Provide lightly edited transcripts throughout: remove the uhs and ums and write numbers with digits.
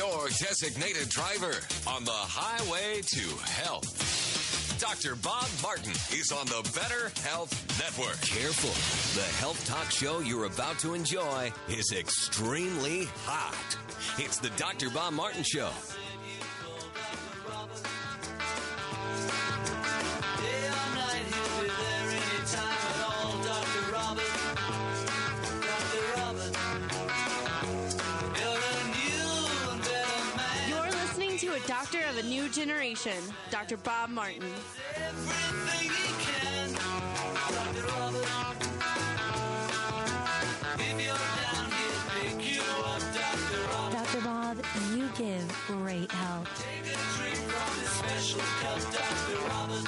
your designated driver on the highway to health. Dr. Bob Martin is on the Better Health Network. Careful. The health talk show you're about to enjoy is extremely hot. It's the Dr. Bob Martin Show. Doctor of a new generation, Dr. Bob Martin. Everything he can, Dr. Robert. If you're down, he'll pick you up, Dr. Robert. Dr. Bob, you give great help. Take a drink from his special cup, Dr. Robert.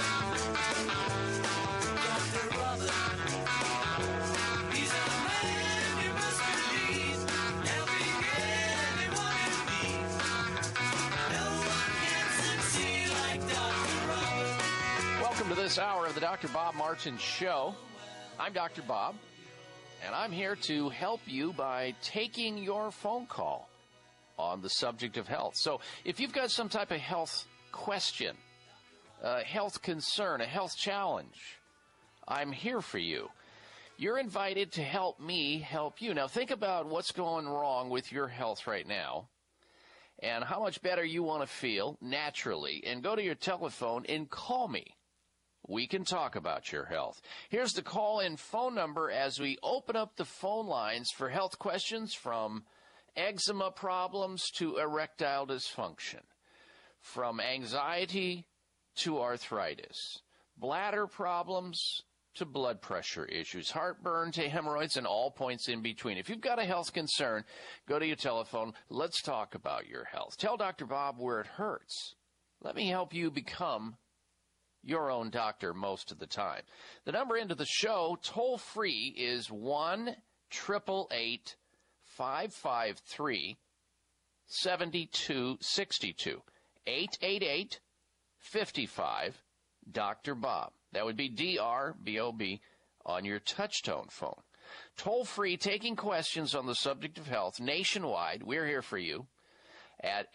Dr. Robert. He's a man you must believe, helping anyone in need. No one can succeed like Dr. Robert. Welcome to this hour of the Dr. Bob Martin Show. I'm Dr. Bob, and I'm here to help you by taking your phone call on the subject of health. So if you've got some type of health question, a health concern, a health challenge, I'm here for you. You're invited to help me help you. Now think about what's going wrong with your health right now and how much better you want to feel naturally, and go to your telephone and call me. We can talk about your health. Here's the call-in phone number as we open up the phone lines for health questions, from eczema problems to erectile dysfunction, from anxiety to arthritis, bladder problems to blood pressure issues, heartburn to hemorrhoids, and all points in between. If you've got a health concern, go to your telephone. Let's talk about your health. Tell Dr. Bob where it hurts. Let me help you become your own doctor most of the time. The number into the show, toll free, is 1-888-553-7262. 888-55-Dr. Bob. That would be D-R-B-O-B on your touch-tone phone. Toll free, taking questions on the subject of health nationwide. We're here for you at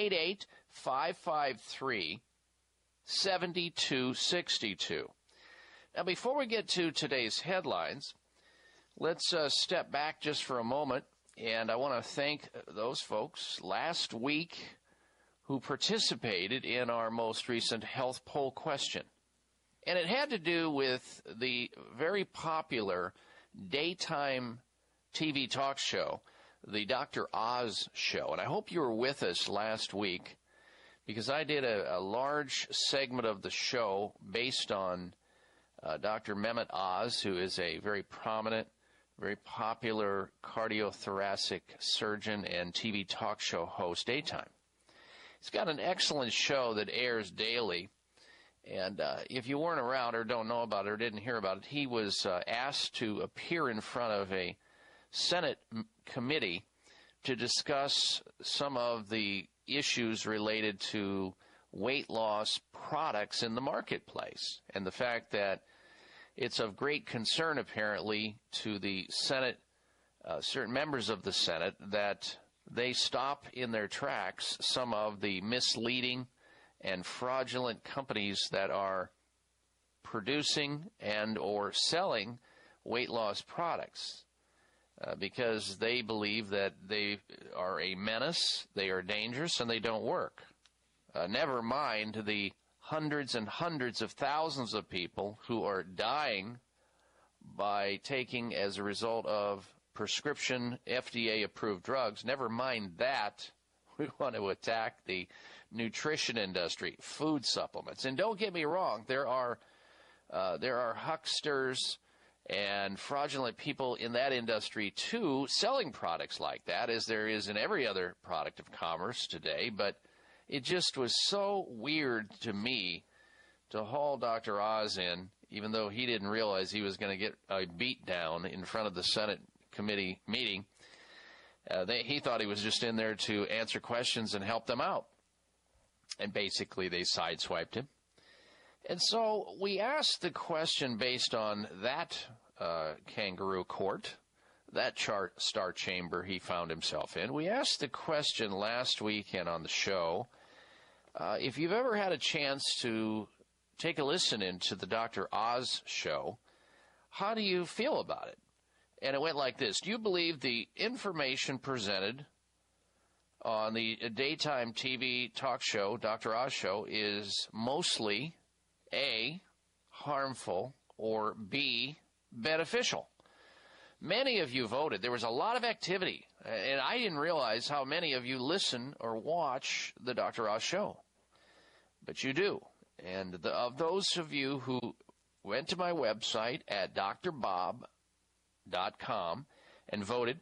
888-553-7262. Now, before we get to today's headlines, let's step back just for a moment, and I want to thank those folks last week who participated in our most recent health poll question. And it had to do with the very popular daytime TV talk show, the Dr. Oz Show. And I hope you were with us last week, because I did a large segment of the show based on Dr. Mehmet Oz, who is a very prominent, very popular cardiothoracic surgeon and TV talk show host daytime. He's got an excellent show that airs daily. And if you weren't around or don't know about it or didn't hear about it, he was asked to appear in front of a Senate committee to discuss some of the issues related to weight loss products in the marketplace, and the fact that it's of great concern, apparently, to the Senate, certain members of the Senate, that they stop in their tracks some of the misleading and fraudulent companies that are producing and or selling weight loss products, because they believe that they are a menace, they are dangerous, and they don't work. Never mind the hundreds and hundreds of thousands of people who are dying by taking as a result of prescription FDA-approved drugs. Never mind that. We want to attack the nutrition industry, food supplements. And don't get me wrong, there are hucksters and fraudulent people in that industry, too, selling products like that, as there is in every other product of commerce today. But it just was so weird to me to haul Dr. Oz in, even though he didn't realize he was going to get a beat down in front of the Senate committee meeting. He thought he was just in there to answer questions and help them out. And basically they sideswiped him. And so we asked the question based on that kangaroo court, that star chamber he found himself in. We asked the question last weekend on the show, if you've ever had a chance to take a listen into the Dr. Oz show, how do you feel about it? And it went like this. Do you believe the information presented on the daytime TV talk show, Dr. Oz show, is mostly A, harmful, or B, beneficial? Many of you voted. There was a lot of activity, and I didn't realize how many of you listen or watch the Dr. Oz show. But you do. And of those of you who went to my website at drbob.com and voted,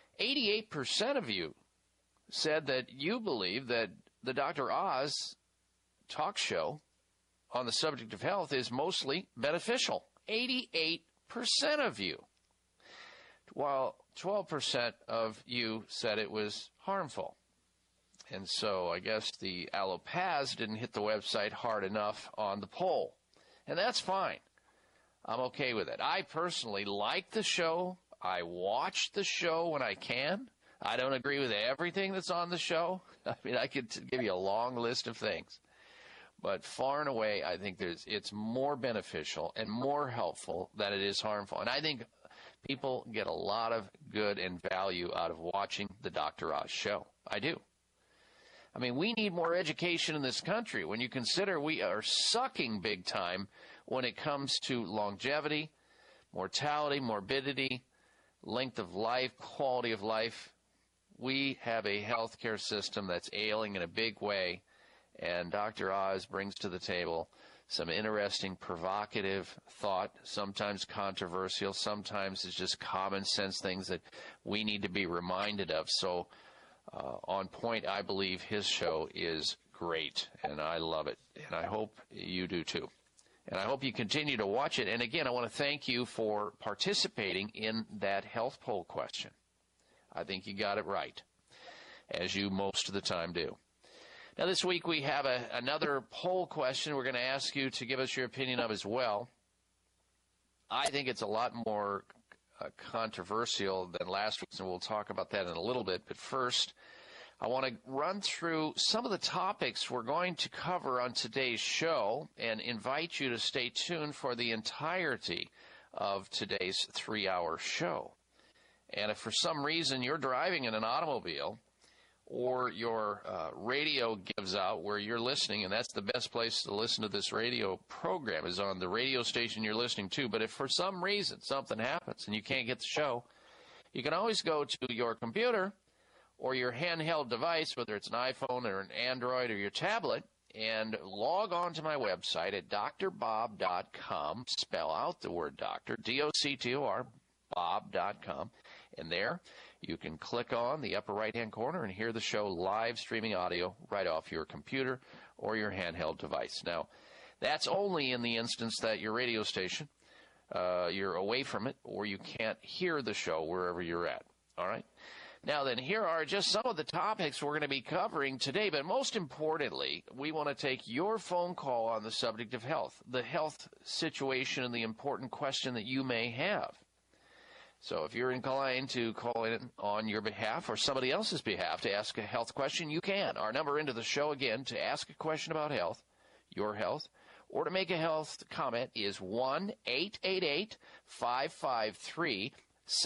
88% of you said that you believe that the Dr. Oz talk show on the subject of health is mostly beneficial. 88% of you. While 12% of you said it was harmful. And so I guess the Allopaz didn't hit the website hard enough on the poll. And that's fine. I'm okay with it. I personally like the show. I watch the show when I can. I don't agree with everything that's on the show. I mean, I could give you a long list of things. But far and away, I think it's more beneficial and more helpful than it is harmful. And I think people get a lot of good and value out of watching the Dr. Oz show. I do. I mean, we need more education in this country when you consider we are sucking big time when it comes to longevity, mortality, morbidity, length of life, quality of life. We have a healthcare system that's ailing in a big way, and Dr. Oz brings to the table some interesting, provocative thought, sometimes controversial, sometimes it's just common sense things that we need to be reminded of. So on point, I believe his show is great, and I love it, and I hope you do too. And I hope you continue to watch it. And again, I want to thank you for participating in that health poll question. I think you got it right, as you most of the time do. Now, this week we have another poll question we're going to ask you to give us your opinion of as well. I think it's a lot more controversial than last week's, and we'll talk about that in a little bit. But first, I want to run through some of the topics we're going to cover on today's show and invite you to stay tuned for the entirety of today's 3-hour show. And if for some reason you're driving in an automobile or your radio gives out where you're listening, and that's the best place to listen to this radio program is on the radio station you're listening to. But if for some reason something happens and you can't get the show, you can always go to your computer or your handheld device, whether it's an iPhone or an Android or your tablet, and log on to my website at drbob.com. Spell out the word doctor, D-O-C-T-O-R, bob.com. And there you can click on the upper right-hand corner and hear the show live streaming audio right off your computer or your handheld device. Now, that's only in the instance that your radio station, you're away from it, or you can't hear the show wherever you're at. All right? Now then, here are just some of the topics we're going to be covering today, but most importantly, we want to take your phone call on the subject of health, the health situation and the important question that you may have. So if you're inclined to call in on your behalf or somebody else's behalf to ask a health question, you can. Our number into the show, again, to ask a question about health, your health, or to make a health comment is 1-888-553-7262,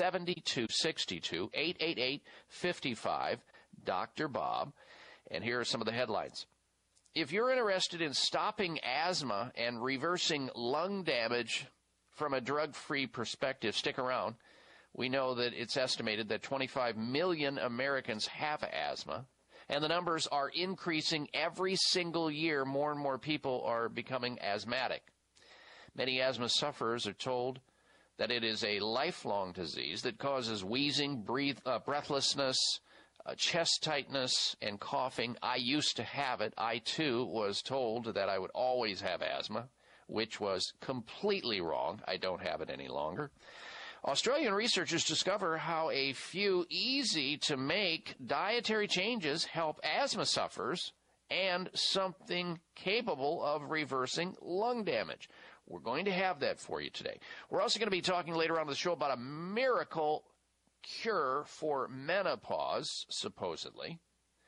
888-55, Dr. Bob. And here are some of the headlines. If you're interested in stopping asthma and reversing lung damage from a drug-free perspective, stick around. We know that it's estimated that 25 million Americans have asthma, and the numbers are increasing every single year. More and more people are becoming asthmatic. Many asthma sufferers are told that it is a lifelong disease that causes wheezing, breathlessness, chest tightness, and coughing. I used to have it. I, too, was told that I would always have asthma, which was completely wrong. I don't have it any longer. Australian researchers discover how a few easy-to-make dietary changes help asthma sufferers and something capable of reversing lung damage. We're going to have that for you today. We're also going to be talking later on in the show about a miracle cure for menopause, supposedly.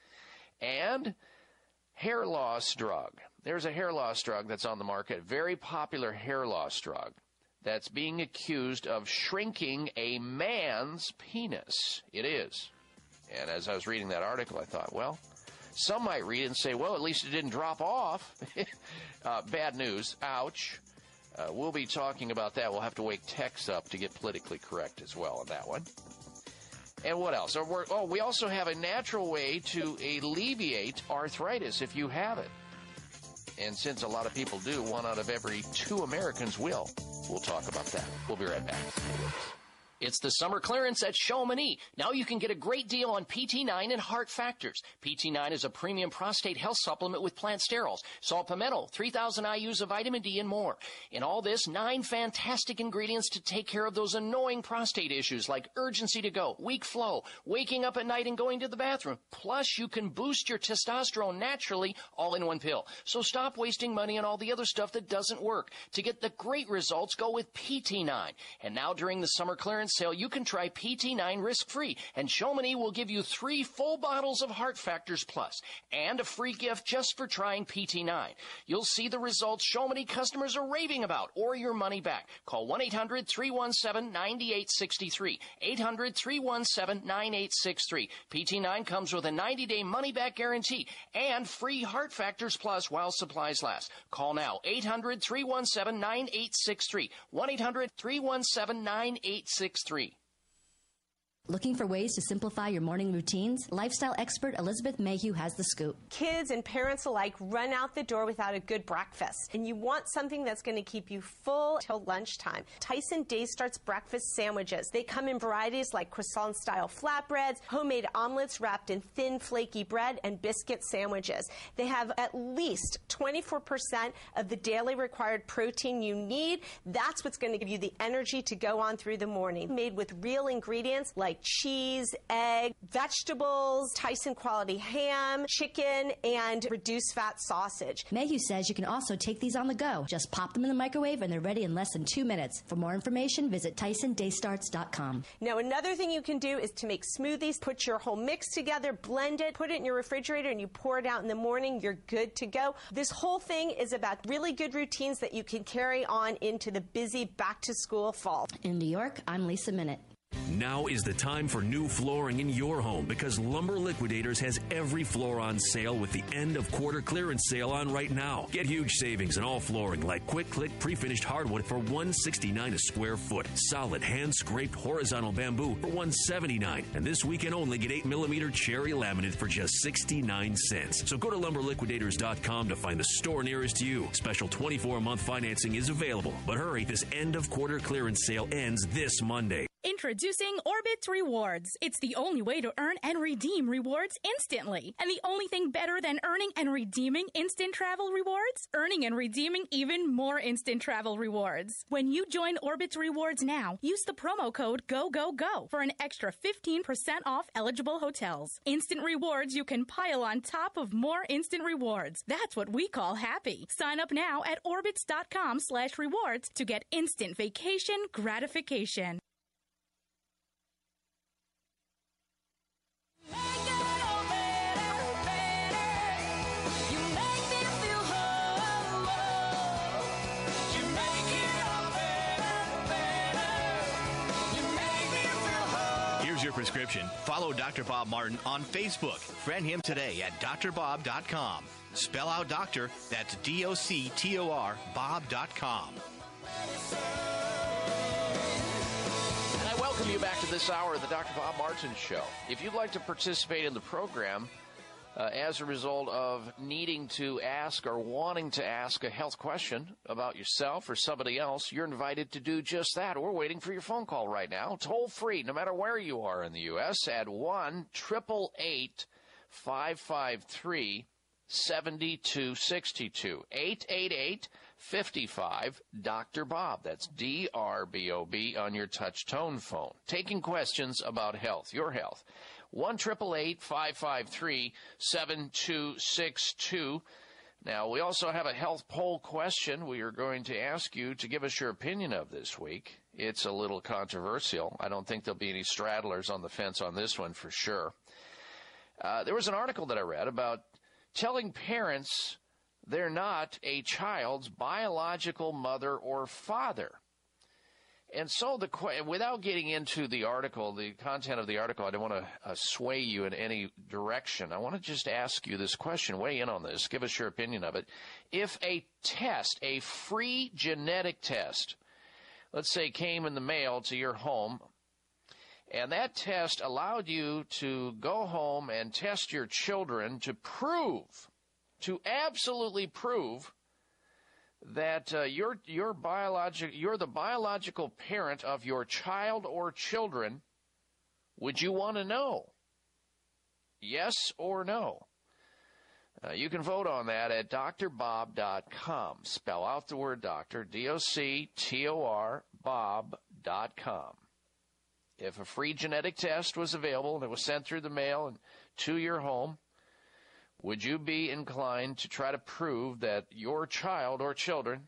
And hair loss drug. There's a hair loss drug that's on the market, very popular hair loss drug, that's being accused of shrinking a man's penis. It is. And as I was reading that article, I thought, well, some might read it and say, well, at least it didn't drop off. Bad news. Ouch. We'll be talking about that. We'll have to wake Tex up to get politically correct as well on that one. And what else? We also have a natural way to alleviate arthritis if you have it. And since a lot of people do, 1 out of every 2 Americans will. We'll talk about that. We'll be right back. It's the summer clearance at Chamonix. Now you can get a great deal on PT9 and Heart Factors. PT9 is a premium prostate health supplement with plant sterols, saw pimento, 3,000 IUs of vitamin D, and more. In all this, 9 fantastic ingredients to take care of those annoying prostate issues like urgency to go, weak flow, waking up at night and going to the bathroom. Plus, you can boost your testosterone naturally all in one pill. So stop wasting money on all the other stuff that doesn't work. To get the great results, go with PT9. And now during the summer clearance sale, you can try PT9 risk-free, and Chamonix will give you 3 full bottles of Heart Factors Plus and a free gift just for trying PT9. You'll see the results Chamonix customers are raving about, or your money back. Call 1-800-317-9863. 800-317-9863. PT9 comes with a 90-day money-back guarantee and free Heart Factors Plus while supplies last. Call now, 800-317-9863. 1-800-317-9863. Looking for ways to simplify your morning routines? Lifestyle expert Elizabeth Mayhew has the scoop. Kids and parents alike run out the door without a good breakfast, and you want something that's going to keep you full till lunchtime. Tyson Daystart's breakfast sandwiches. They come in varieties like croissant-style flatbreads, homemade omelets wrapped in thin, flaky bread, and biscuit sandwiches. They have at least 24% of the daily required protein you need. That's what's going to give you the energy to go on through the morning. Made with real ingredients like cheese, egg, vegetables, Tyson quality ham, chicken, and reduced fat sausage. Mayhew says you can also take these on the go. Just pop them in the microwave and they're ready in less than 2 minutes. For more information, visit TysonDaystarts.com. Now, another thing you can do is to make smoothies. Put your whole mix together, blend it, put it in your refrigerator, and you pour it out in the morning. You're good to go. This whole thing is about really good routines that you can carry on into the busy back-to-school fall. In New York, I'm Lisa Minute. Now is the time for new flooring in your home because Lumber Liquidators has every floor on sale with the end of quarter clearance sale on right now. Get huge savings on all flooring like Quick Click pre-finished hardwood for $169 a square foot. Solid hand-scraped horizontal bamboo for $179. And this weekend only get 8mm cherry laminate for just 69 cents. So go to lumberliquidators.com to find the store nearest you. Special 24-month financing is available. But hurry, this end of quarter clearance sale ends this Monday. Introducing Orbit Rewards. It's the only way to earn and redeem rewards instantly. And the only thing better than earning and redeeming instant travel rewards? Earning and redeeming even more instant travel rewards. When you join Orbit Rewards now, use the promo code GOGOGO for an extra 15% off eligible hotels. Instant rewards you can pile on top of more instant rewards. That's what we call happy. Sign up now at orbitz.com/rewards to get instant vacation gratification. Here's your prescription. Follow Dr. Bob Martin on Facebook. Friend him today at drbob.com. Spell out doctor, that's DOCTOR, Bob.com. Welcome you back to this hour of the Dr. Bob Martin Show. If you'd like to participate in the program as a result of needing to ask or wanting to ask a health question about yourself or somebody else, you're invited to do just that. We're waiting for your phone call right now. Toll free, no matter where you are in the U.S. at 1-888-553-7262. 888-55 Dr. Bob. That's DRBOB on your touch tone phone. Taking questions about health, your health. 1-888-553-7262. Now, we also have a health poll question we are going to ask you to give us your opinion of this week. it's a little controversial. I don't think there'll be any straddlers on the fence on this one for sure. There was an article that I read about telling parents they're not a child's biological mother or father. And so, without getting into the article, the content of the article, I don't want to sway you in any direction. I want to just ask you this question, weigh in on this, give us your opinion of it. If a test, a free genetic test, let's say came in the mail to your home, and that test allowed you to go home and test your children to absolutely prove that you're the biological parent of your child or children, would you want to know? Yes or no? You can vote on that at drbob.com. Spell out the word doctor, D-O-C-T-O-R, bob.com. If a free genetic test was available and it was sent through the mail and to your home, would you be inclined to try to prove that your child or children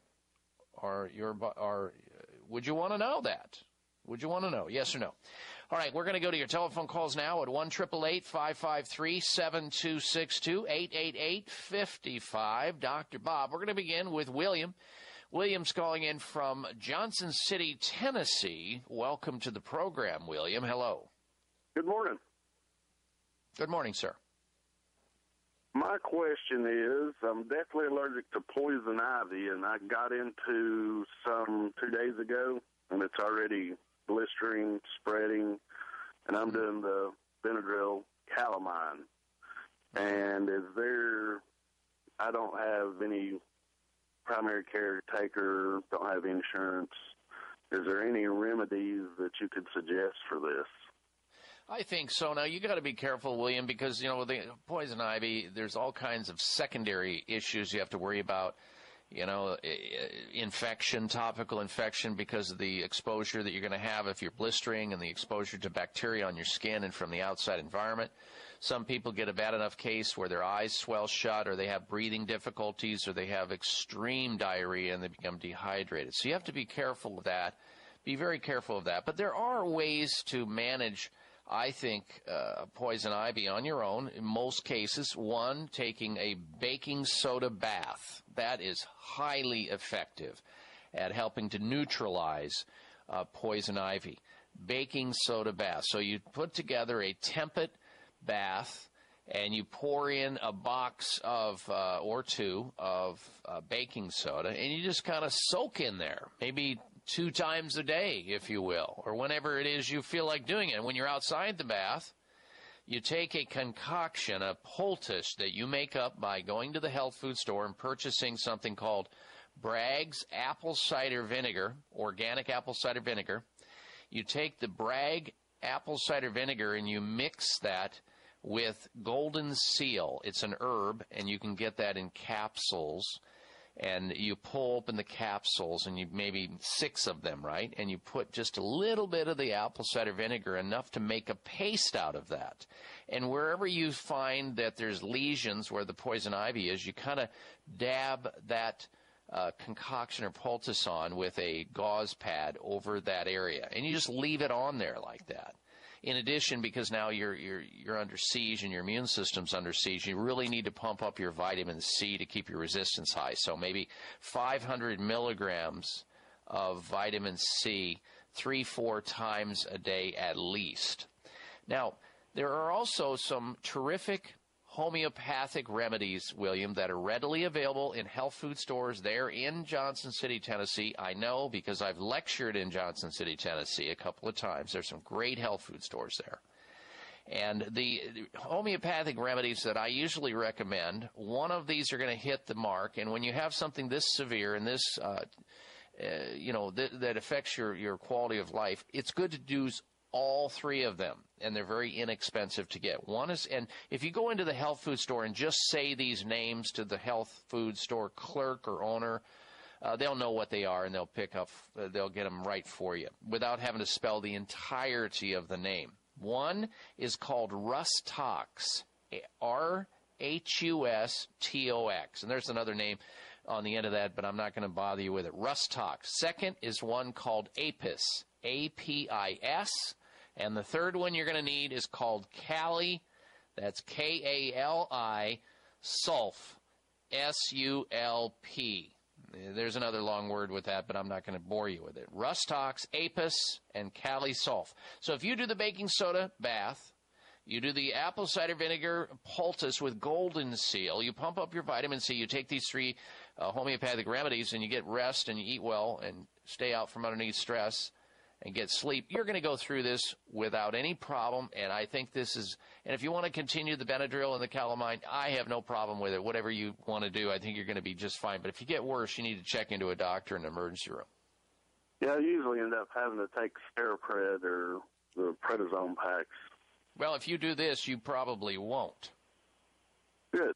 would you want to know that? Would you want to know? Yes or no? All right, we're going to go to your telephone calls now at 1-888-553-7262, 888-55, Dr. Bob. We're going to begin with William. William's calling in from Johnson City, Tennessee. Welcome to the program, William. Hello. Good morning. Good morning, sir. My question is, I'm definitely allergic to poison ivy, and I got into some 2 days ago, and it's already blistering, spreading, and I'm doing the Benadryl calamine. And I don't have any primary care taker, don't have insurance. Is there any remedies that you could suggest for this? I think so. Now, you got to be careful, William, because, with the poison ivy, there's all kinds of secondary issues you have to worry about. Infection, topical infection because of the exposure that you're going to have if you're blistering and the exposure to bacteria on your skin and from the outside environment. Some people get a bad enough case where their eyes swell shut or they have breathing difficulties or they have extreme diarrhea and they become dehydrated. So you have to be careful of that. Be very careful of that. But there are ways to manage, I think, poison ivy on your own. In most cases, one, taking a baking soda bath. That is highly effective at helping to neutralize poison ivy. Baking soda bath. So you put together a temperate bath and you pour in a box of or two of baking soda and you just kind of soak in there, maybe 2 times a day, if you will, or whenever it is you feel like doing it. When you're outside the bath, you take a concoction, a poultice that you make up by going to the health food store and purchasing something called Bragg's apple cider vinegar, organic apple cider vinegar. You take the Bragg apple cider vinegar and you mix that with golden seal. It's an herb, and you can get that in capsules. And you pull open the capsules, and you maybe 6 of them, right? And you put just a little bit of the apple cider vinegar, enough to make a paste out of that. And wherever you find that there's lesions where the poison ivy is, you kind of dab that concoction or poultice on with a gauze pad over that area. And you just leave it on there like that. In addition, because now you're under siege and your immune system's under siege, you really need to pump up your vitamin C to keep your resistance high. So maybe 500 milligrams of vitamin C 3-4 times a day at least. Now, there are also some terrific homeopathic remedies, William, that are readily available in health food stores there in Johnson City, Tennessee. I know because I've lectured in Johnson City, Tennessee a couple of times. There's some great health food stores there. And the homeopathic remedies that I usually recommend, one of these are going to hit the mark. And when you have something this severe and this, that affects your quality of life, it's good to do all 3 of them, and they're very inexpensive to get. One is, and if you go into the health food store and just say these names to the health food store clerk or owner, they'll know what they are, and they'll get them right for you without having to spell the entirety of the name. One is called Rustox, R-H-U-S-T-O-X, and there's another name on the end of that, but I'm not going to bother you with it. Rust Tox. Second is one called Apis, A-P-I-S. And the third one you're going to need is called Kali. That's K-A-L-I, Sulf, S-U-L-P. There's another long word with that, but I'm not going to bore you with it. Rust Tox, Apis, and Kali Sulf. So if you do the baking soda bath, you do the apple cider vinegar poultice with Golden Seal, you pump up your vitamin C, you take these three homeopathic remedies, and you get rest and you eat well and stay out from underneath stress and get sleep, you're going to go through this without any problem. And I think this is, and if you want to continue the Benadryl and the calamine, I have no problem with it. Whatever you want to do, I think you're going to be just fine. But if you get worse, you need to check into a doctor in the emergency room. Yeah, I usually end up having to take Sterapred or the prednisone packs. Well, if you do this, you probably won't. Good.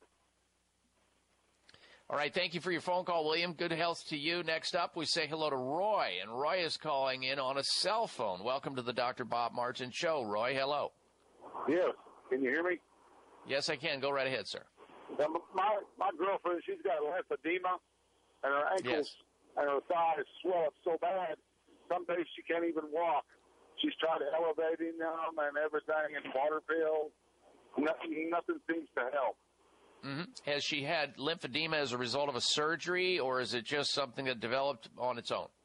All right, thank you for your phone call, William. Good health to you. Next up, we say hello to Roy, and Roy is calling in on a cell phone. Welcome to the Dr. Bob Martin Show. Roy, hello. Yes. Can you hear me? Yes, I can. Go right ahead, sir. Now, my girlfriend, she's got lymphedema, and her ankles and her thighs swell up so bad, some days she can't even walk. She's tried elevating them and everything and water pills. Nothing seems to help. Mm-hmm. Has she had lymphedema as a result of a surgery, or is it just something that developed on its own?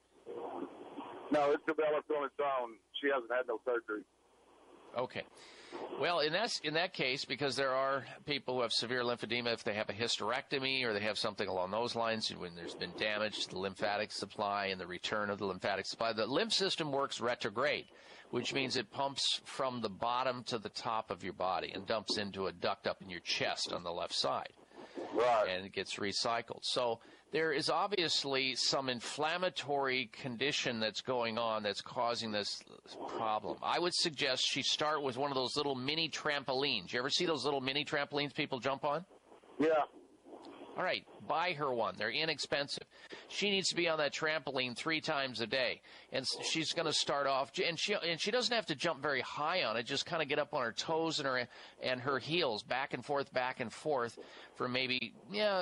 No, it's developed on its own. She hasn't had no surgery. Okay. Well, in that case, because there are people who have severe lymphedema, if they have a hysterectomy or they have something along those lines, when there's been damage to the lymphatic supply and the return of the lymphatic supply, the lymph system works retrograde, which means it pumps from the bottom to the top of your body and dumps into a duct up in your chest on the left side. Right. And it gets recycled. So there is obviously some inflammatory condition that's going on that's causing this problem. I would suggest she start with one of those little mini trampolines. You ever see those little mini trampolines people jump on? Yeah. All right, buy her one. They're inexpensive. She needs to be on that trampoline 3 times a day, and she's going to start off. And she doesn't have to jump very high on it. Just kind of get up on her toes and her heels, back and forth, for maybe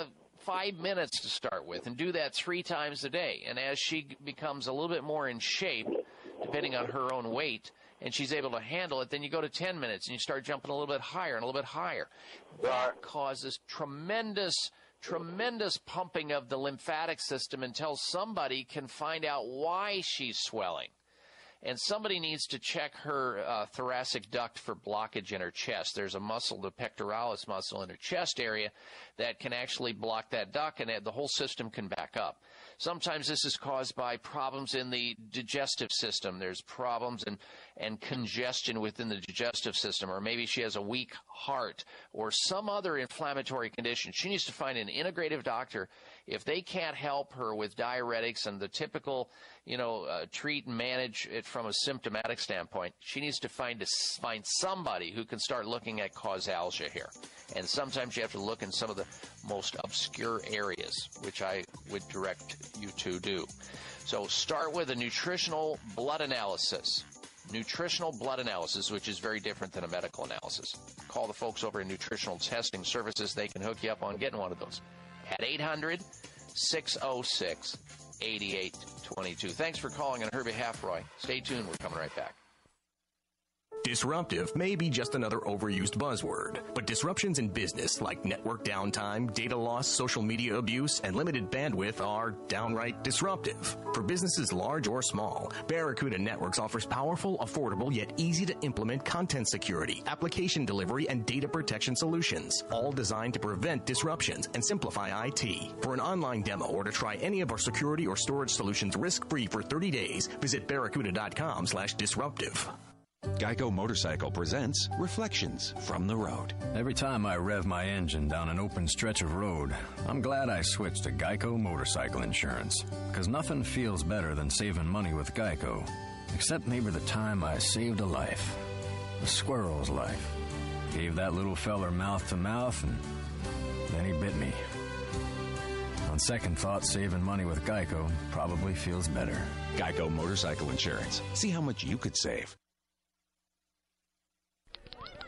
5 minutes to start with, and do that 3 times a day. And as she becomes a little bit more in shape, depending on her own weight, and she's able to handle it, then you go to 10 minutes and you start jumping a little bit higher and a little bit higher. That causes tremendous pumping of the lymphatic system until somebody can find out why she's swelling. And somebody needs to check her thoracic duct for blockage in her chest. There's a muscle, the pectoralis muscle in her chest area, that can actually block that duct, and the whole system can back up. Sometimes this is caused by problems in the digestive system. There's problems and congestion within the digestive system, or maybe she has a weak heart or some other inflammatory condition. She needs to find an integrative doctor. If they can't help her with diuretics and the typical, treat and manage it from a symptomatic standpoint, she needs to find somebody who can start looking at causalgia here. And sometimes you have to look in some of the most obscure areas, which I would direct you to do. So start with a nutritional blood analysis. Nutritional blood analysis, which is very different than a medical analysis. Call the folks over in Nutritional Testing Services. They can hook you up on getting one of those at 800-606-8822. Thanks for calling on her behalf, Roy. Stay tuned. We're coming right back. Disruptive may be just another overused buzzword, but disruptions in business like network downtime, data loss, social media abuse, and limited bandwidth are downright disruptive. For businesses large or small, Barracuda Networks offers powerful, affordable, yet easy to implement content security, application delivery, and data protection solutions, all designed to prevent disruptions and simplify IT. For an online demo or to try any of our security or storage solutions risk-free for 30 days, visit barracuda.com/disruptive. Geico Motorcycle presents Reflections from the Road. Every time I rev my engine down an open stretch of road, I'm glad I switched to Geico Motorcycle Insurance, because nothing feels better than saving money with Geico, except maybe the time I saved a life, a squirrel's life. Gave that little feller mouth to mouth, and then he bit me. On second thought, saving money with Geico probably feels better. Geico Motorcycle Insurance. See how much you could save.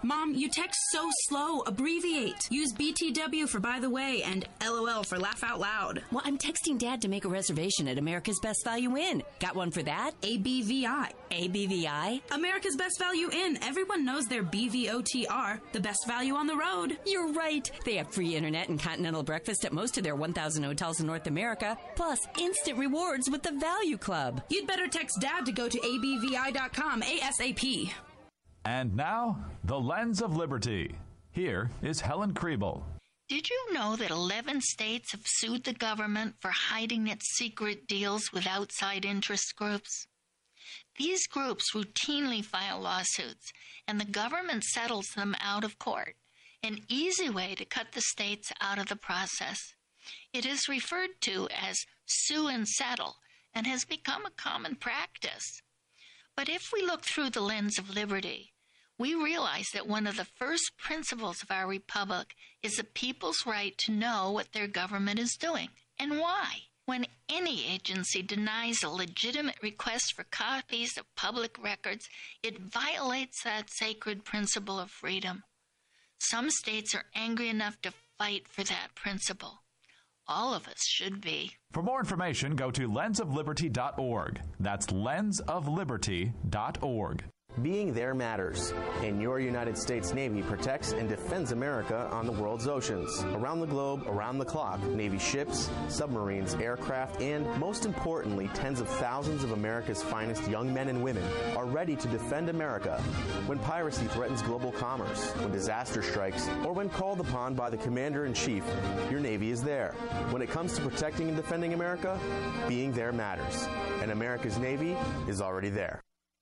Mom, you text so slow. Abbreviate. Use BTW for by the way and LOL for laugh out loud. Well, I'm texting Dad to make a reservation at America's Best Value Inn. Got one for that? ABVI. ABVI? America's Best Value Inn. Everyone knows their BVOTR, the best value on the road. You're right. They have free internet and continental breakfast at most of their 1,000 hotels in North America, plus instant rewards with the Value Club. You'd better text Dad to go to abvi.com ASAP. And now, the Lens of Liberty. Here is Helen Kriebel. Did you know that 11 states have sued the government for hiding its secret deals with outside interest groups? These groups routinely file lawsuits, and the government settles them out of court, an easy way to cut the states out of the process. It is referred to as sue and settle, and has become a common practice. But if we look through the lens of liberty, we realize that one of the first principles of our republic is the people's right to know what their government is doing and why. When any agency denies a legitimate request for copies of public records, it violates that sacred principle of freedom. Some states are angry enough to fight for that principle. All of us should be. For more information, go to lensofliberty.org. That's lensofliberty.org. Being there matters, and your United States Navy protects and defends America on the world's oceans. Around the globe, around the clock, Navy ships, submarines, aircraft, and, most importantly, tens of thousands of America's finest young men and women are ready to defend America when piracy threatens global commerce, when disaster strikes, or when called upon by the Commander-in-Chief. Your Navy is there. When it comes to protecting and defending America, being there matters, and America's Navy is already there.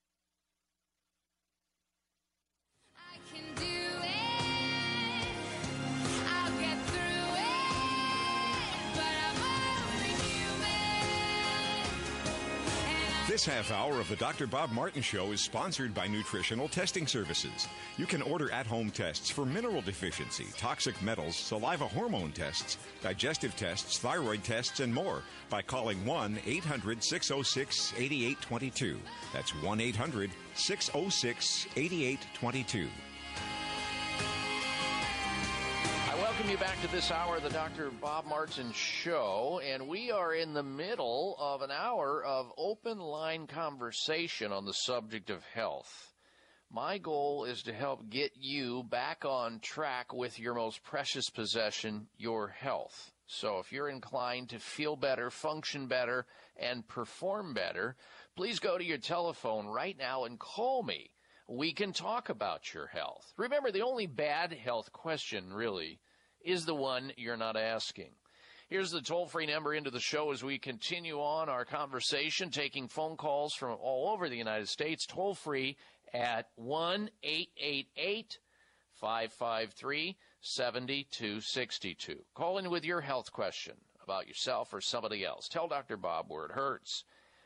This half hour of the Dr. Bob Martin Show is sponsored by Nutritional Testing Services. You can order at-home tests for mineral deficiency, toxic metals, saliva hormone tests, digestive tests, thyroid tests, and more by calling 1-800-606-8822. That's 1-800-606-8822. Welcome you back to this hour of the Dr. Bob Martin Show, and we are in the middle of an hour of open line conversation on the subject of health. My goal is to help get you back on track with your most precious possession, your health. So if you're inclined to feel better, function better, and perform better, please go to your telephone right now and call me. We can talk about your health. Remember, the only bad health question, really, is the one you're not asking. Here's the toll-free number into the show as we continue on our conversation, taking phone calls from all over the United States, toll-free at 1-888-553-7262. Call in with your health question about yourself or somebody else. Tell Dr. Bob where it hurts.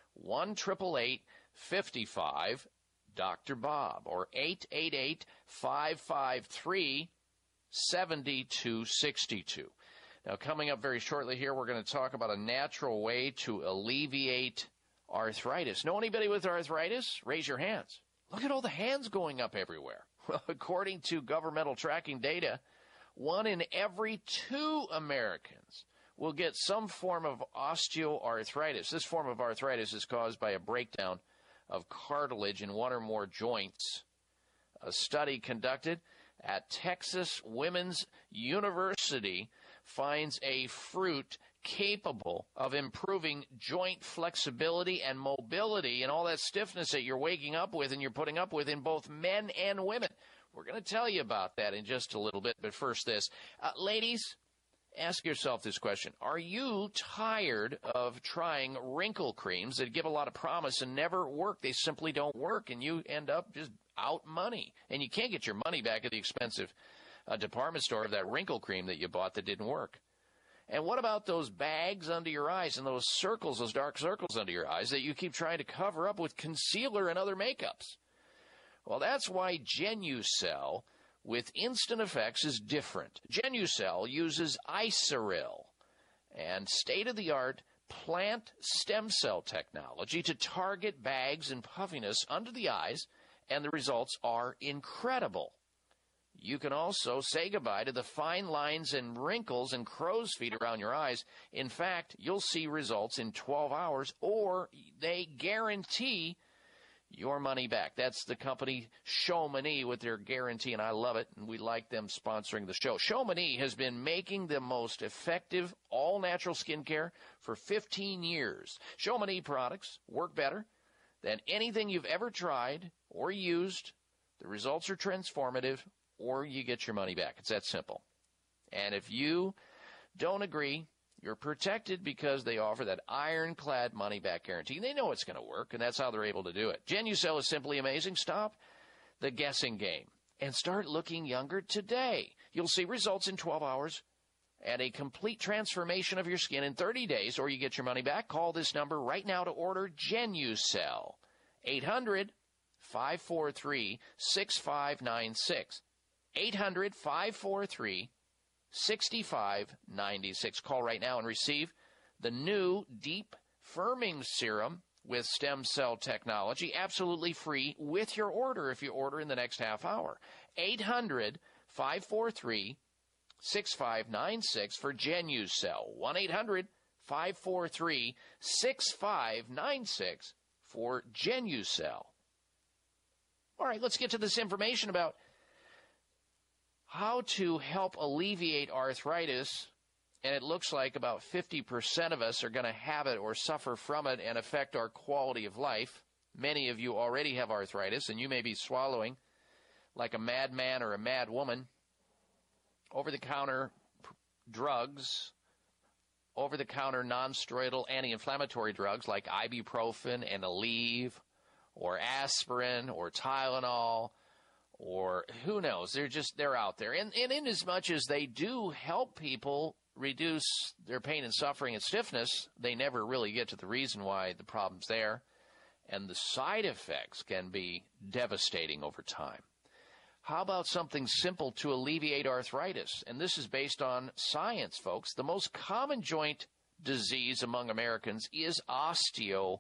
1-888-55-DR-BOB or 888-553-7262. Now, coming up very shortly here, we're going to talk about a natural way to alleviate arthritis. Know anybody with arthritis? Raise your hands. Look at all the hands going up everywhere. Well, according to governmental tracking data, 1 in every 2 Americans will get some form of osteoarthritis. This form of arthritis is caused by a breakdown of cartilage in one or more joints. A study conducted at Texas Women's University finds a fruit capable of improving joint flexibility and mobility and all that stiffness that you're waking up with and you're putting up with in both men and women. We're going to tell you about that in just a little bit, but first this. Ladies, ask yourself this question. Are you tired of trying wrinkle creams that give a lot of promise and never work? They simply don't work, and you end up just out money. And you can't get your money back at the expensive department store of that wrinkle cream that you bought that didn't work. And what about those bags under your eyes and those circles, those dark circles under your eyes that you keep trying to cover up with concealer and other makeups? Well, that's why Genucel with Instant Effects is different. Genucel uses Isoril and state-of-the-art plant stem cell technology to target bags and puffiness under the eyes, and the results are incredible. You can also say goodbye to the fine lines and wrinkles and crow's feet around your eyes. In fact, you'll see results in 12 hours, or they guarantee your money back. That's the company Chamonix with their guarantee, and I love it, and we like them sponsoring the show. Chamonix has been making the most effective all-natural skincare for 15 years. Chamonix products work better than anything you've ever tried or used. The results are transformative, or you get your money back. It's that simple. And if you don't agree, you're protected because they offer that ironclad money-back guarantee. They know it's going to work, and that's how they're able to do it. Genucel is simply amazing. Stop the guessing game and start looking younger today. You'll see results in 12 hours and a complete transformation of your skin in 30 days, or you get your money back. Call this number right now to order Genucel. 800-543-6596. 800-543-6596. Call right now and receive the new Deep Firming Serum with stem cell technology, absolutely free with your order if you order in the next half hour. 800-543-6596 for Genucel. 1-800-543-6596 for Genucel. All right, let's get to this information about how to help alleviate arthritis, and it looks like about 50% of us are going to have it or suffer from it and affect our quality of life. Many of you already have arthritis, and you may be swallowing like a madman or a mad woman. Over-the-counter drugs, over-the-counter non-steroidal anti-inflammatory drugs like ibuprofen and Aleve or aspirin or Tylenol, or who knows, they're out there. And in as much as they do help people reduce their pain and suffering and stiffness, they never really get to the reason why the problem's there. And the side effects can be devastating over time. How about something simple to alleviate arthritis? And this is based on science, folks. The most common joint disease among Americans is osteoarthritis.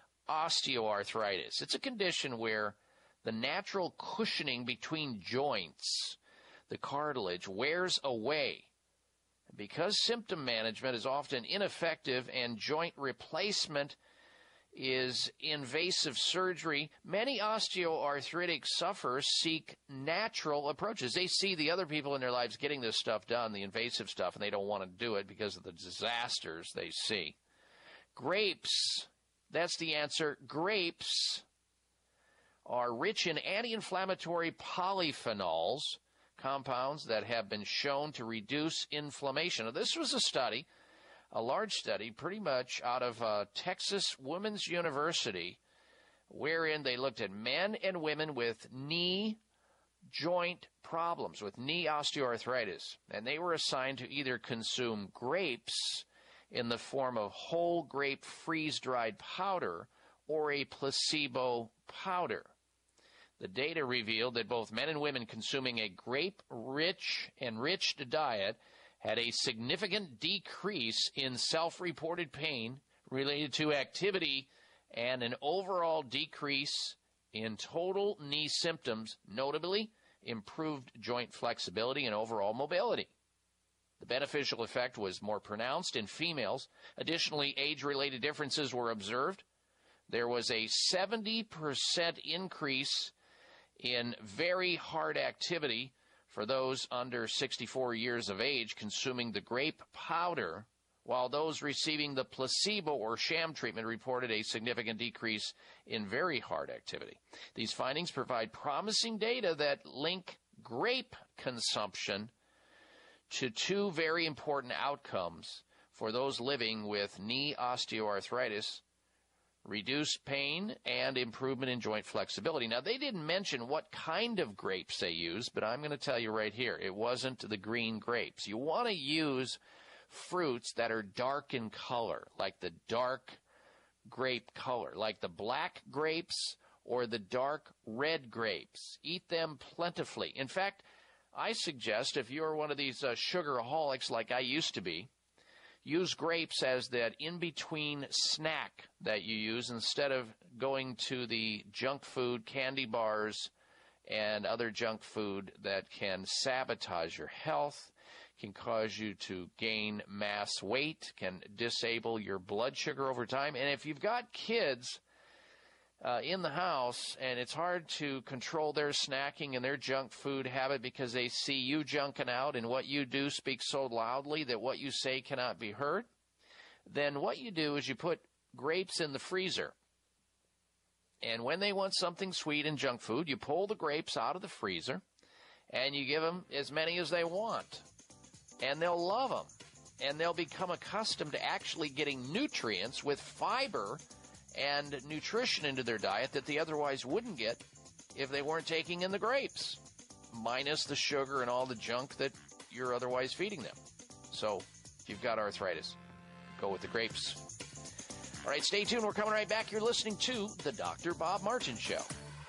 It's a condition where the natural cushioning between joints, the cartilage, wears away. Because symptom management is often ineffective and joint replacement is invasive surgery, many osteoarthritic sufferers seek natural approaches. They see the other people in their lives getting this stuff done, the invasive stuff, and they don't want to do it because of the disasters they see. Grapes, that's the answer. Grapes are rich in anti-inflammatory polyphenols, compounds that have been shown to reduce inflammation. Now, this was a study, a large study, pretty much out of Texas Women's University, wherein they looked at men and women with knee joint problems, with knee osteoarthritis, and they were assigned to either consume grapes in the form of whole grape freeze-dried powder or a placebo powder. The data revealed that both men and women consuming a grape-rich, enriched diet had a significant decrease in self-reported pain related to activity and an overall decrease in total knee symptoms, notably improved joint flexibility and overall mobility. The beneficial effect was more pronounced in females. Additionally, age-related differences were observed. There was a 70% increase in very hard activity for those under 64 years of age consuming the grape powder, while those receiving the placebo or sham treatment reported a significant decrease in very hard activity. These findings provide promising data that link grape consumption to two very important outcomes for those living with knee osteoarthritis: reduced pain and improvement in joint flexibility. Now, they didn't mention what kind of grapes they used, but I'm going to tell you right here, it wasn't the green grapes. You want to use fruits that are dark in color, like the dark grape color, like the black grapes or the dark red grapes. Eat them plentifully. In fact, I suggest if you're one of these sugaraholics like I used to be, use grapes as that in-between snack that you use instead of going to the junk food, candy bars, and other junk food that can sabotage your health, can cause you to gain mass weight, can disable your blood sugar over time. And if you've got kids in the house and it's hard to control their snacking and their junk food habit because they see you junking out and what you do speaks so loudly that what you say cannot be heard, then what you do is you put grapes in the freezer. And when they want something sweet and junk food, you pull the grapes out of the freezer and you give them as many as they want. And they'll love them. And they'll become accustomed to actually getting nutrients with fiber and nutrition into their diet that they otherwise wouldn't get if they weren't taking in the grapes, minus the sugar and all the junk that you're otherwise feeding them. So if you've got arthritis, go with the grapes. All right, stay tuned. We're coming right back. You're listening to The Dr. Bob Martin Show.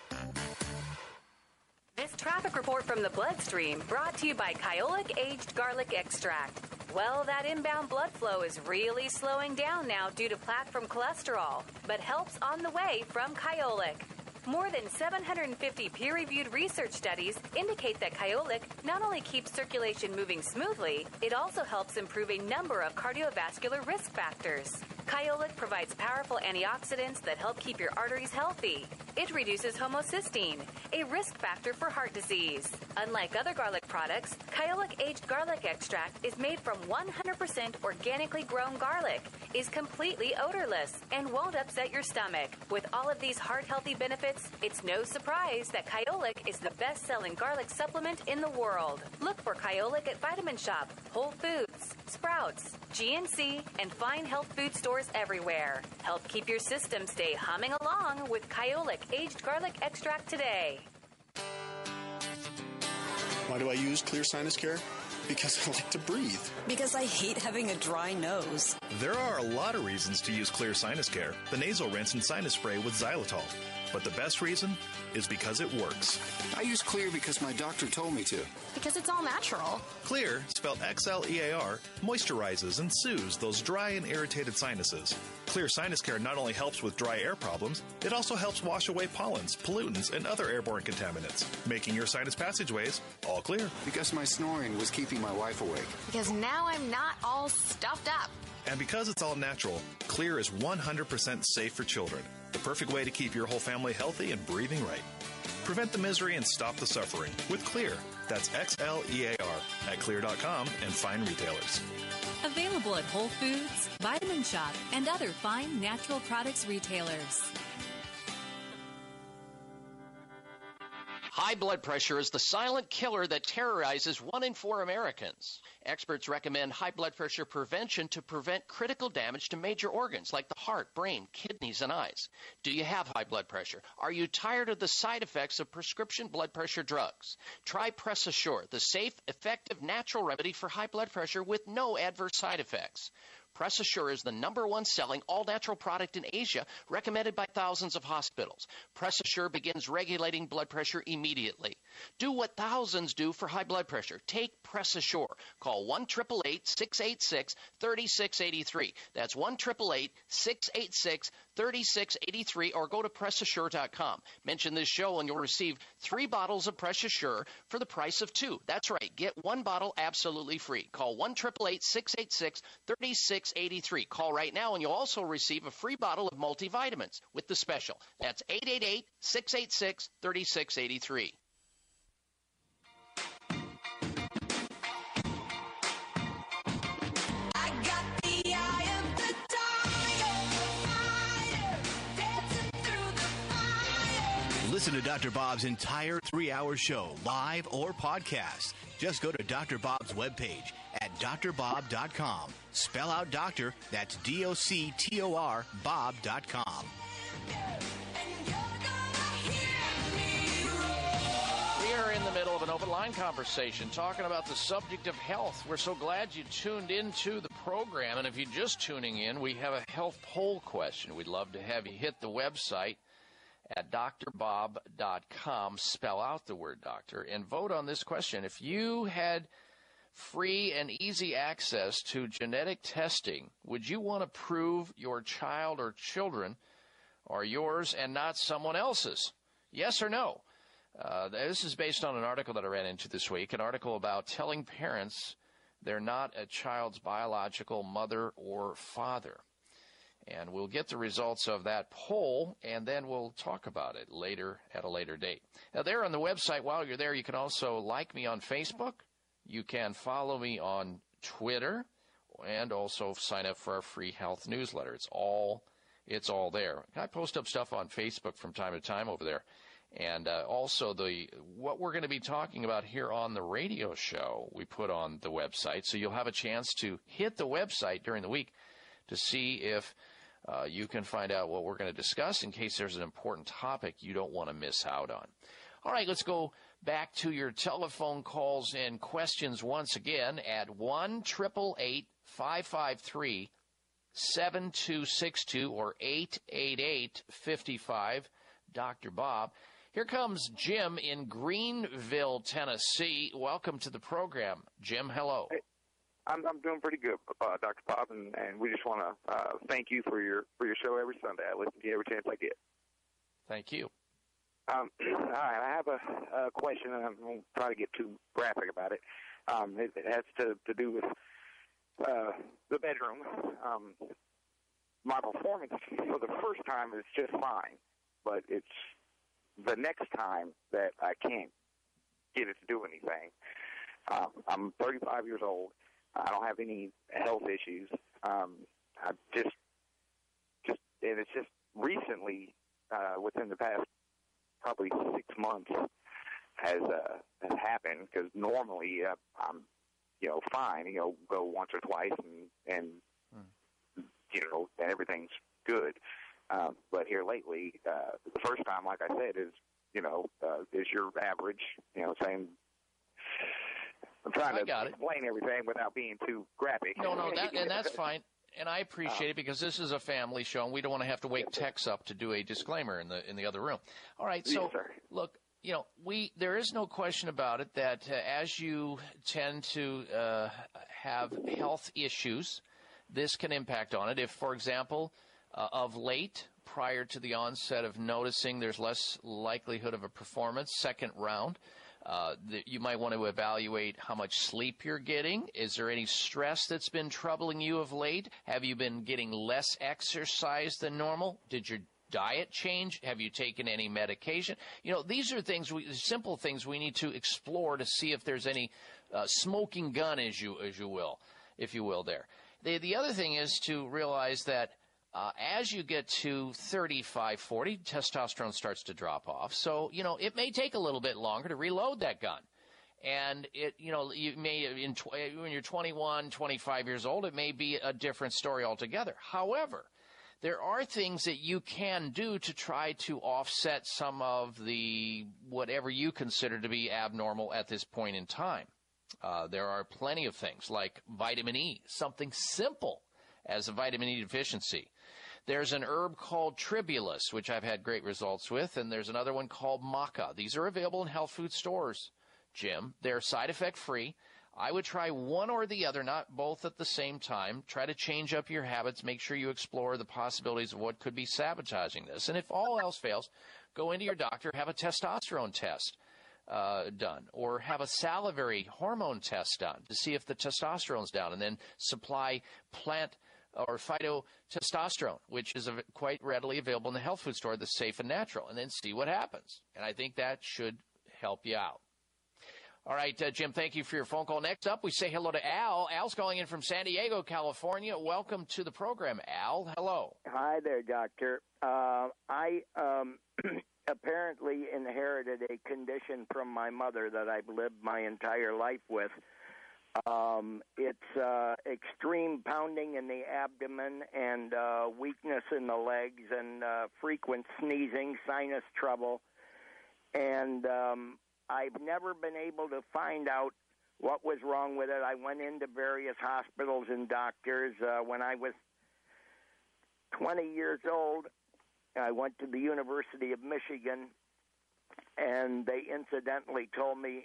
This traffic report from the bloodstream brought to you by Kyolic Aged Garlic Extract. Well, that inbound blood flow is really slowing down now due to plaque from cholesterol, but help's on the way from Kyolic. More than 750 peer-reviewed research studies indicate that Kyolic not only keeps circulation moving smoothly, it also helps improve a number of cardiovascular risk factors. Kyolic provides powerful antioxidants that help keep your arteries healthy. It reduces homocysteine, a risk factor for heart disease. Unlike other garlic products, Kyolic Aged Garlic Extract is made from 100% organically grown garlic, is completely odorless, and won't upset your stomach. With all of these heart-healthy benefits, it's no surprise that Kyolic is the best-selling garlic supplement in the world. Look for Kyolic at Vitamin Shop, Whole Foods, Sprouts, GNC, and fine health food stores everywhere. Help keep your system stay humming along with Kyolic Aged Garlic Extract today. Why do I use Clear Sinus Care? Because I like to breathe. Because I hate having a dry nose. There are a lot of reasons to use Clear Sinus Care, the nasal rinse and sinus spray with xylitol. But the best reason is because it works. I use Clear because my doctor told me to. Because it's all natural. Clear, spelled Xlear, moisturizes and soothes those dry and irritated sinuses. Clear Sinus Care not only helps with dry air problems, it also helps wash away pollens, pollutants, and other airborne contaminants, making your sinus passageways all clear. Because my snoring was keeping my wife awake. Because now I'm not all stuffed up. And because it's all natural, Clear is 100% safe for children. The perfect way to keep your whole family healthy and breathing right. Prevent the misery and stop the suffering with Clear. That's Xlear at Clear.com and fine retailers. Available at Whole Foods, Vitamin Shop, and other fine natural products retailers. High blood pressure is the silent killer that terrorizes 1 in 4 Americans. Experts recommend high blood pressure prevention to prevent critical damage to major organs like the heart, brain, kidneys, and eyes. Do you have high blood pressure? Are you tired of the side effects of prescription blood pressure drugs? Try Press Assure, the safe, effective, natural remedy for high blood pressure with no adverse side effects. Press Assure is the #1 selling all-natural product in Asia, recommended by thousands of hospitals. Press Assure begins regulating blood pressure immediately. Do what thousands do for high blood pressure. Take Press Assure. Call 1-888-686-3683. That's 1-888-686-3683, or go to PressAssure.com. Mention this show and you'll receive 3 bottles of Press Assure for the price of 2. That's right. Get 1 bottle absolutely free. Call 1-888-686-3683. Call right now and you'll also receive a free bottle of multivitamins with the special. That's 888-686-3683. Listen to Dr. Bob's entire 3-hour show, live or podcast. Just go to Dr. Bob's webpage at drbob.com. Spell out doctor, that's DOCTOR, Bob.com. We are in the middle of an open line conversation talking about the subject of health. We're so glad you tuned into the program. And if you're just tuning in, we have a health poll question. We'd love to have you hit the website at drbob.com, spell out the word doctor, and vote on this question. If you had free and easy access to genetic testing, would you want to prove your child or children are yours and not someone else's? Yes or no? This is based on an article that I ran into this week, an article about telling parents they're not a child's biological mother or father. And we'll get the results of that poll, and then we'll talk about it later at a later date. Now, there on the website, while you're there, you can also like me on Facebook. You can follow me on Twitter, and also sign up for our free health newsletter. It's all there. I post up stuff on Facebook from time to time over there. And also what we're going to be talking about here on the radio show, we put on the website. So you'll have a chance to hit the website during the week to see if you can find out what we're going to discuss in case there's an important topic you don't want to miss out on. All right, let's go back to your telephone calls and questions once again at 1-888-553-7262 or 888-55 Dr. Bob. Here comes Jim in Greenville, Tennessee. Welcome to the program. Jim, hello. Hey, I'm doing pretty good, Dr. Bob, and we just want to thank you for your show every Sunday. I listen to you every chance I get. Thank you. All right, I have a question, and I won't try to get too graphic about it. It has to do with the bedroom. My performance for the first time is just fine, but it's the next time that I can't get it to do anything. I'm 35 years old. I don't have any health issues. I just, and it's just recently, within the past probably 6 months, has happened. Because normally I'm, fine. Go once or twice, and and everything's good. But here lately, the first time, like I said, is your average. Saying I'm trying to explain everything without being too graphic. No, and that's fine. And I appreciate it because this is a family show, and we don't want to have to wake Tex up to do a disclaimer in the other room. All right, so look, there is no question about it that as you tend to have health issues, this can impact on it. If, for example, of late, prior to the onset of noticing there's less likelihood of a performance, second round, you might want to evaluate how much sleep you're getting. Is there any stress that's been troubling you of late? Have you been getting less exercise than normal? Did your diet change? Have you taken any medication? These are things, simple things we need to explore to see if there's any smoking gun, if you will there. The other thing is to realize that as you get to 35, 40, testosterone starts to drop off. So, it may take a little bit longer to reload that gun. And you may, when you're 21, 25 years old, it may be a different story altogether. However, there are things that you can do to try to offset some of the whatever you consider to be abnormal at this point in time. There are plenty of things like vitamin E, something simple as a vitamin E deficiency. There's an herb called Tribulus, which I've had great results with, and there's another one called Maca. These are available in health food stores, Jim. They're side effect free. I would try one or the other, not both at the same time. Try to change up your habits. Make sure you explore the possibilities of what could be sabotaging this. And if all else fails, go into your doctor, have a testosterone test done, or have a salivary hormone test done to see if the testosterone's down, and then supply plant or phytotestosterone, which is quite readily available in the health food store that's safe and natural, and then see what happens. And I think that should help you out. All right, Jim, thank you for your phone call. Next up, we say hello to Al. Al's calling in from San Diego, California. Welcome to the program, Al. Hello. Hi there, Doctor. I apparently inherited a condition from my mother that I've lived my entire life with. It's extreme pounding in the abdomen and weakness in the legs and frequent sneezing, sinus trouble. And I've never been able to find out what was wrong with it. I went into various hospitals and doctors. When I was 20 years old, I went to the University of Michigan, and they incidentally told me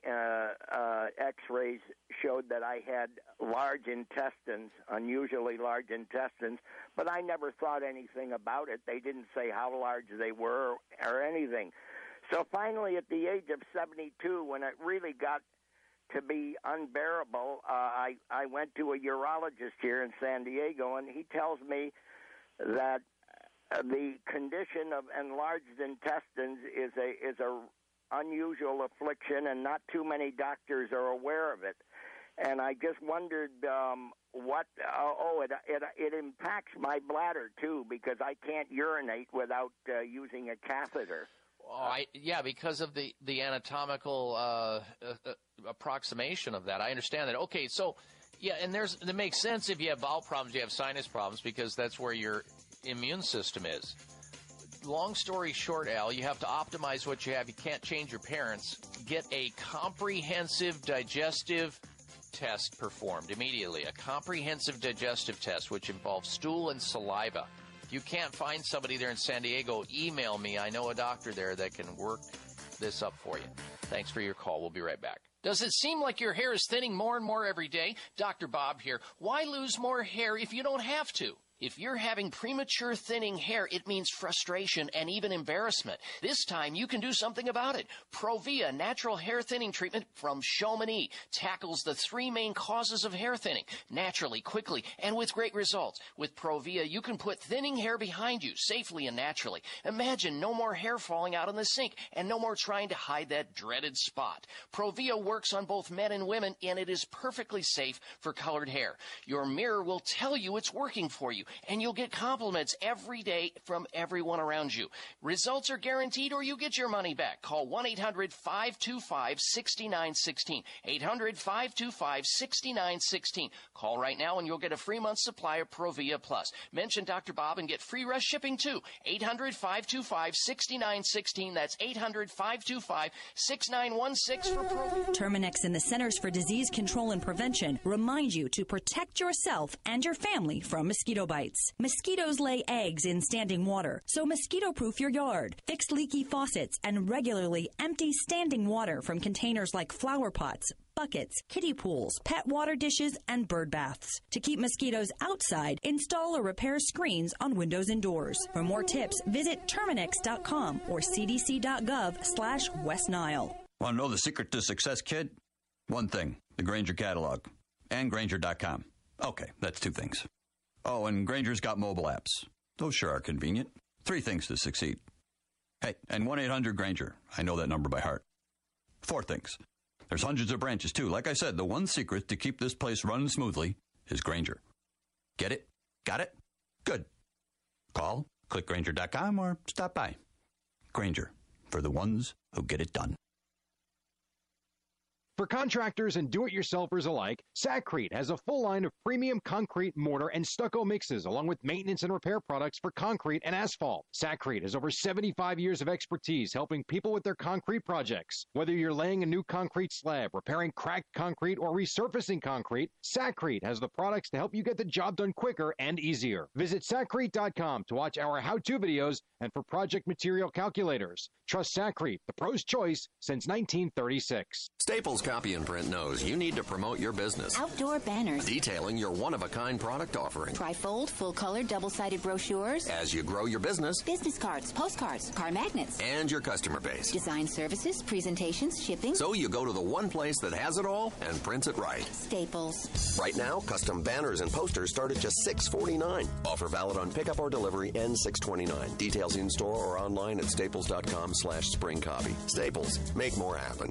X-rays showed that I had large intestines, unusually large intestines, but I never thought anything about it. They didn't say how large they were or anything. So finally, at the age of 72, when it really got to be unbearable, I went to a urologist here in San Diego, and he tells me that the condition of enlarged intestines is a unusual affliction, and not too many doctors are aware of it. And I just wondered it impacts my bladder too, because I can't urinate without using a catheter. Because of the anatomical approximation of that. I understand that. Okay, so, and that makes sense if you have bowel problems, you have sinus problems, because that's where your immune system is. Long story short, Al, you have to optimize what you have. You can't change your parents. Get a comprehensive digestive test performed immediately. A comprehensive digestive test, which involves stool and saliva. If you can't find somebody there in San Diego, email me. I know a doctor there that can work this up for you. Thanks for your call. We'll be right back. Does it seem like your hair is thinning more and more every day? Dr. Bob here. Why lose more hair if you don't have to? If you're having premature thinning hair, it means frustration and even embarrassment. This time, you can do something about it. Provia natural hair thinning treatment from Chamonix tackles the three main causes of hair thinning naturally, quickly, and with great results. With Provia, you can put thinning hair behind you safely and naturally. Imagine no more hair falling out in the sink and no more trying to hide that dreaded spot. Provia works on both men and women, and it is perfectly safe for colored hair. Your mirror will tell you it's working for you, and you'll get compliments every day from everyone around you. Results are guaranteed, or you get your money back. Call 1-800-525-6916. 800-525-6916. Call right now, and you'll get a free month supply of Provia Plus. Mention Dr. Bob and get free rush shipping, too. 800-525-6916. That's 800-525-6916 for Provia. Terminex and the Centers for Disease Control and Prevention remind you to protect yourself and your family from mosquito bites. Mosquitoes lay eggs in standing water, so mosquito-proof your yard. Fix leaky faucets and regularly empty standing water from containers like flower pots, buckets, kiddie pools, pet water dishes, and bird baths. To keep mosquitoes outside, install or repair screens on windows and doors. For more tips, visit Terminex.com or cdc.gov/West Nile. Want to know the secret to success, kid? One thing, the Grainger catalog and Grainger.com. Okay, that's two things. Oh, and Grainger's got mobile apps. Those sure are convenient. Three things to succeed. Hey, and 1-800-GRAINGER. I know that number by heart. Four things. There's hundreds of branches, too. Like I said, the one secret to keep this place running smoothly is Grainger. Get it? Got it? Good. Call, click Grainger.com, or stop by. Grainger, for the ones who get it done. For contractors and do-it-yourselfers alike, Sakrete has a full line of premium concrete, mortar, and stucco mixes, along with maintenance and repair products for concrete and asphalt. Sakrete has over 75 years of expertise helping people with their concrete projects. Whether you're laying a new concrete slab, repairing cracked concrete, or resurfacing concrete, Sakrete has the products to help you get the job done quicker and easier. Visit Sakrete.com to watch our how-to videos and for project material calculators. Trust Sakrete, the pro's choice since 1936. Staples Copy and Print knows you need to promote your business. Outdoor banners. Detailing your one-of-a-kind product offering. Trifold, full-color, double-sided brochures. As you grow your business. Business cards, postcards, car magnets. And your customer base. Design services, presentations, shipping. So you go to the one place that has it all and prints it right. Staples. Right now, custom banners and posters start at just $6.49. Offer valid on pickup or delivery ends $6.29. Details in store or online at staples.com/springcopy. Staples. Make more happen.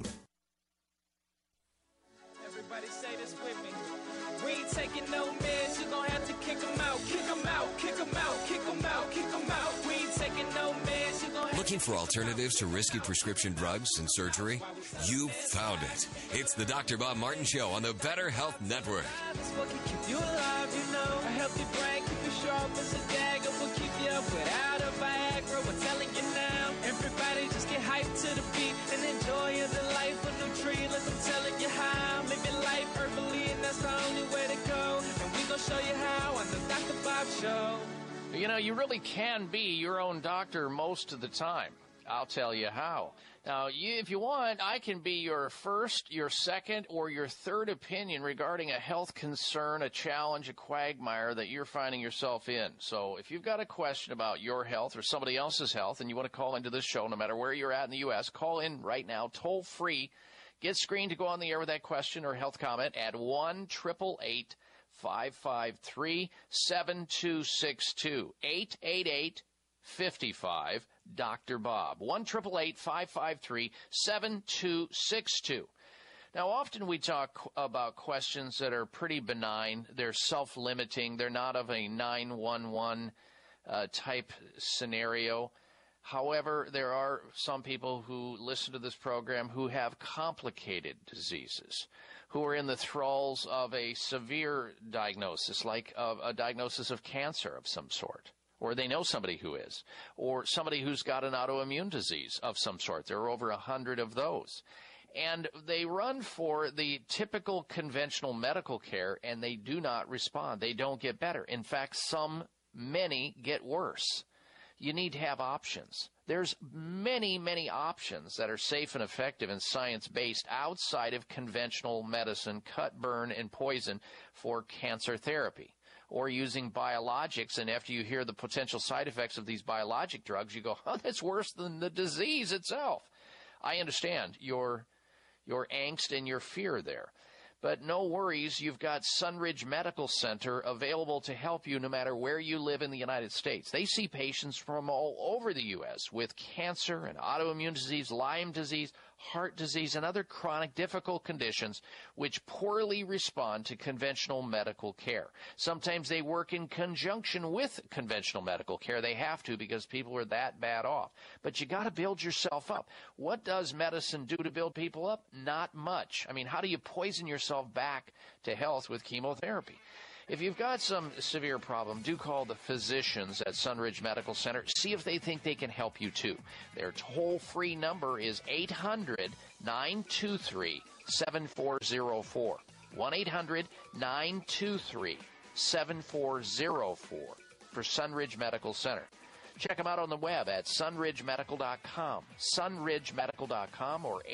Everybody say this with me. We ain't taking no meds, you gon' have to kick them out, kick them out, kick them out, kick them out, kick them out. We ain't taking no meds, you gon' have. Looking for alternatives to risky prescription drugs and surgery? You found it. It's the Dr. Bob Martin Show on the Better Health Network. This will keep you alive, you know. A healthy brain, keep you sharp as a dagger. Will keep you up without a Viagra. We're telling you now. Everybody just get hyped to the beat and enjoy the life of no tree. Look, I'm telling you how. Live your life herbally, and that's the only way to go. And we gon' show you how on the Dr. Bob Show. You know, you really can be your own doctor most of the time. I'll tell you how. Now, if you want, I can be your first, your second, or your third opinion regarding a health concern, a challenge, a quagmire that you're finding yourself in. So if you've got a question about your health or somebody else's health and you want to call into this show, no matter where you're at in the U.S., call in right now, toll free. Get screened to go on the air with that question or health comment at 1-888-553-7262. 888-55 Dr. Bob. 1-888-553-7262. Now, often we talk about questions that are pretty benign. They're self-limiting. They're not of a 911 type scenario. However, there are some people who listen to this program who have complicated diseases, who are in the thralls of a severe diagnosis, like a diagnosis of cancer of some sort. Or they know somebody who is, or somebody who's got an autoimmune disease of some sort. There are over 100 of those. And they run for the typical conventional medical care, and they do not respond. They don't get better. In fact, many get worse. You need to have options. There's many, many options that are safe and effective and science-based outside of conventional medicine, cut, burn, and poison for cancer therapy. Or using biologics, and after you hear the potential side effects of these biologic drugs, you go, oh, that's worse than the disease itself. I understand your angst and your fear there. But no worries, you've got Sunridge Medical Center available to help you no matter where you live in the United States. They see patients from all over the U.S. with cancer and autoimmune disease, Lyme disease, heart disease, and other chronic difficult conditions which poorly respond to conventional medical care. Sometimes they work in conjunction with conventional medical care. They have to because people are that bad off. But you got to build yourself up. What does medicine do to build people up? Not much. I mean, how do you poison yourself back to health with chemotherapy? If you've got some severe problem, do call the physicians at Sunridge Medical Center. See if they think they can help you, too. Their toll-free number is 800-923-7404. 1-800-923-7404 for Sunridge Medical Center. Check them out on the web at sunridgemedical.com, sunridgemedical.com, or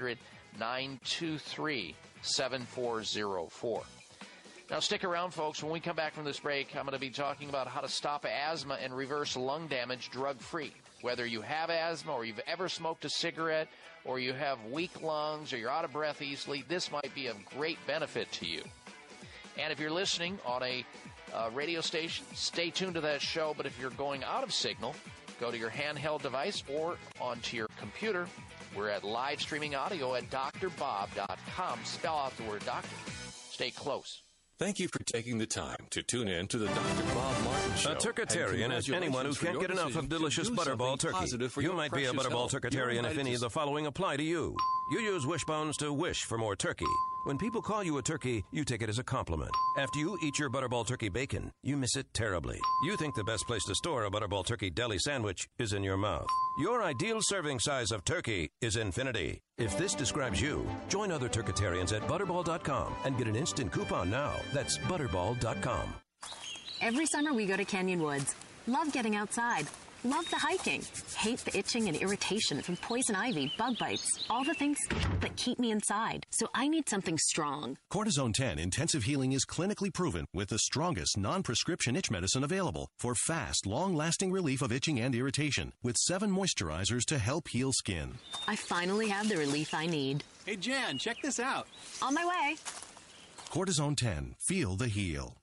800-923-7404. Now, stick around, folks. When we come back from this break, I'm going to be talking about how to stop asthma and reverse lung damage drug-free. Whether you have asthma or you've ever smoked a cigarette or you have weak lungs or you're out of breath easily, this might be of great benefit to you. And if you're listening on a radio station, stay tuned to that show. But if you're going out of signal, go to your handheld device or onto your computer. We're at live streaming audio at drbob.com. Spell out the word doctor. Stay close. Thank you for taking the time to tune in to the Dr. Bob Martin Show. A turkitarian is anyone who can't get enough of delicious Butterball turkey. You might be a Butterball turkitarian if any of the following apply to you. You use Wishbones to wish for more turkey. When people call you a turkey, you take it as a compliment. After you eat your Butterball turkey bacon, you miss it terribly. You think the best place to store a Butterball turkey deli sandwich is in your mouth. Your ideal serving size of turkey is infinity. If this describes you, join other turkitarians at Butterball.com and get an instant coupon now. That's Butterball.com. Every summer we go to Canyon Woods. Love getting outside. Love the hiking. Hate the itching and irritation from poison ivy, bug bites, all the things that keep me inside. So I need something strong. Cortisone 10 Intensive Healing is clinically proven with the strongest non-prescription itch medicine available for fast, long-lasting relief of itching and irritation with 7 moisturizers to help heal skin. I finally have the relief I need. Hey, Jan, check this out. On my way. Cortisone 10. Feel the heal.